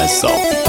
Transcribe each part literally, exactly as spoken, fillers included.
قصابی.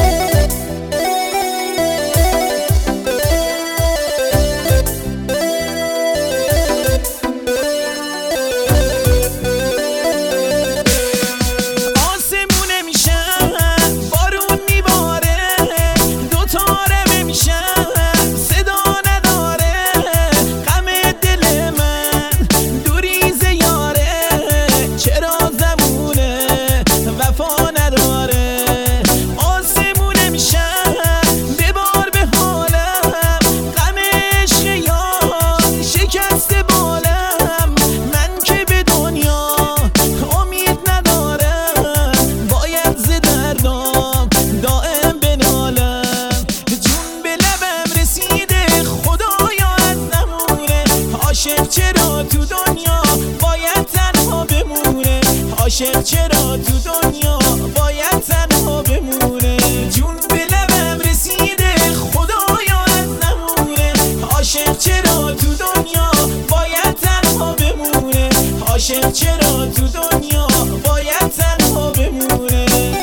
چرا تو دنیا باید تنها بمونه؟ عاشق چرا تو دنیا باید تنها بمونه؟ جون به لبم رسیده خدایا از نمونه. عاشق چرا تو دنیا باید تنها بمونه؟ عاشق چرا تو دنیا باید تنها بمونه؟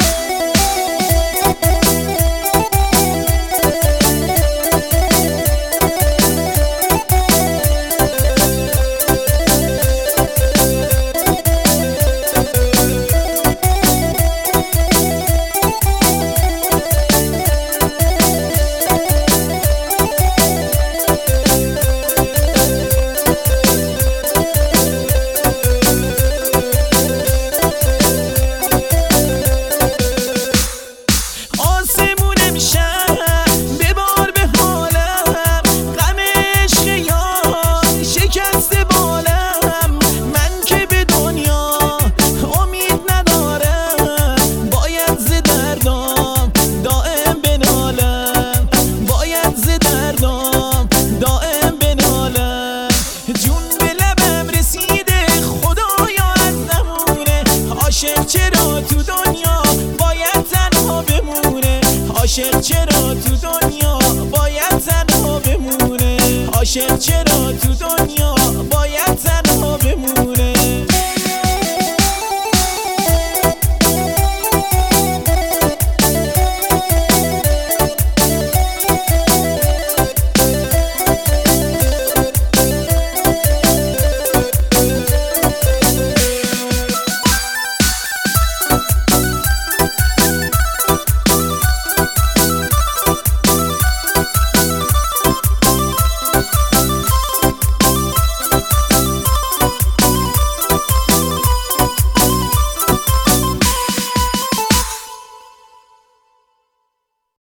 عاشق چرا تو دنیا باید تنها بمونه؟ عاشق چرا تو دنیا باید تنها بمونه؟ عاشق چرا